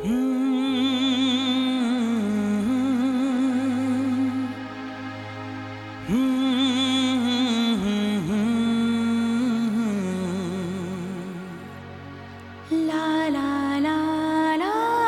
ला ला ला ला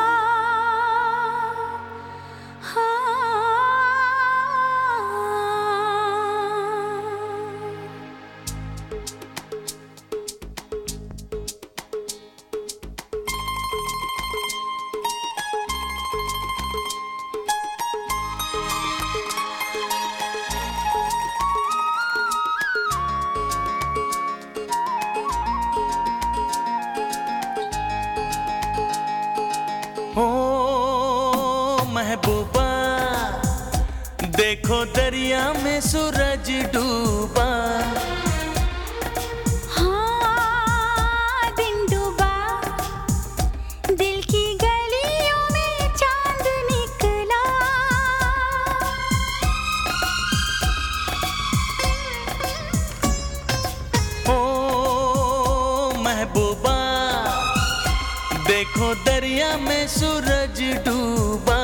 ओ महबूबा, देखो दरिया में सूरज डूबा। हाँ दिन डूबा, दिल की गलियों में चांद निकला। ओ महबूबा, देखो दरिया में सूरज डूबा।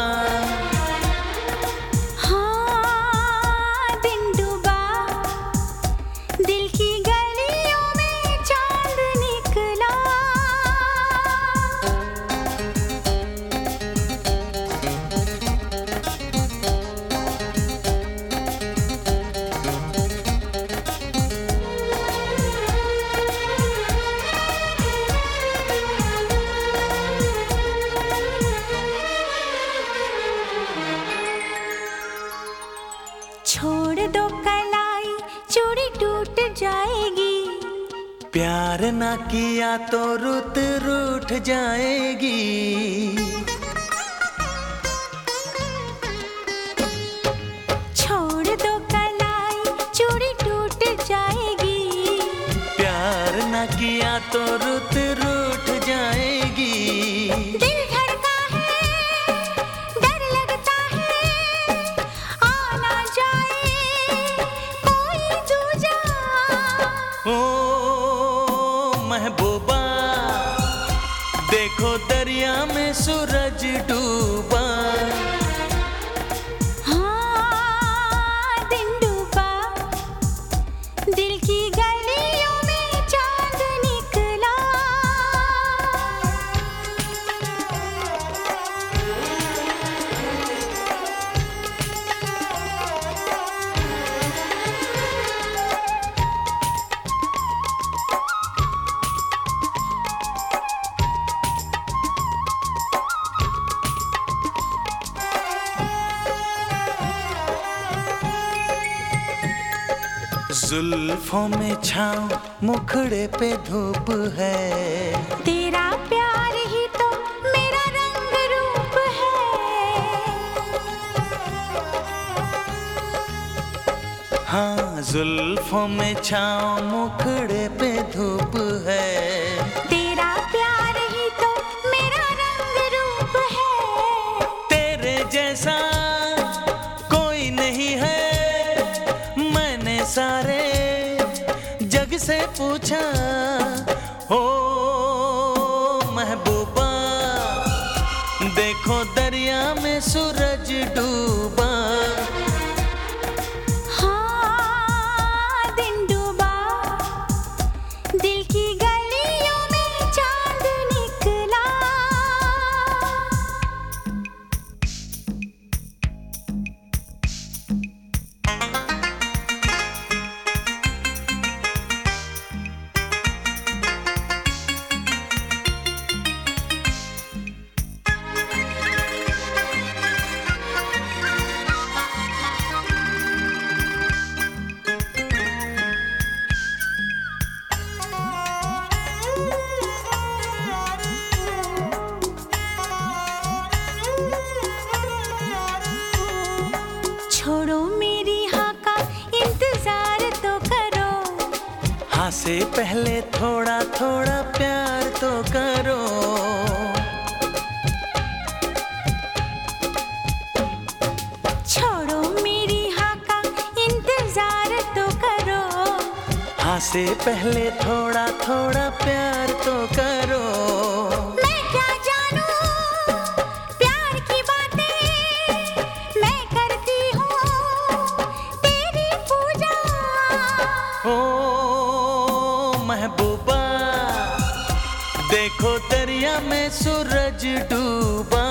हाँ दिन डूबा, दिल की गलियों में चांद निकला। छोड़ दो कलाई, चूड़ी टूट जाएगी। प्यार ना किया तो रुत रूठ जाएगी। छोड़ दो कलाई, चूड़ी टूट जाएगी। प्यार ना किया तो रुत रूठ जाएगी। दिल धड़का है, डर लगता है, आ ना जाए कोई दूजा। ओ महबूबा, देखो दरिया में सूरज डूबा। हाँ दिन डूबा, दिल की गलियों में चांद निकला। जुल्फों में छाँव, मुखड़े पे धूप है। तेरा प्यार ही तो मेरा रंग रूप है। हाँ जुल्फों में छाँव, मुखड़े पे धूप है। तेरा प्यार ही तो मेरा रंग रूप है। तेरे जैसा कोई नहीं है, मैंने सारे जग से पूछा। ओ महबूबा, देखो दरिया में सूरज डूबा। हाँ दिन डूबा, दिल की गलियों में चांद निकला। छोड़ो मेरी हाँ का इंतजार तो करो। हाँ से पहले थोड़ा थोड़ा प्यार तो करो। छोड़ो मेरी हाँ का इंतजार तो करो। हाँ से पहले थोड़ा थोड़ा प्यार तो करो। मैं क्या जानूं सूरज डूबा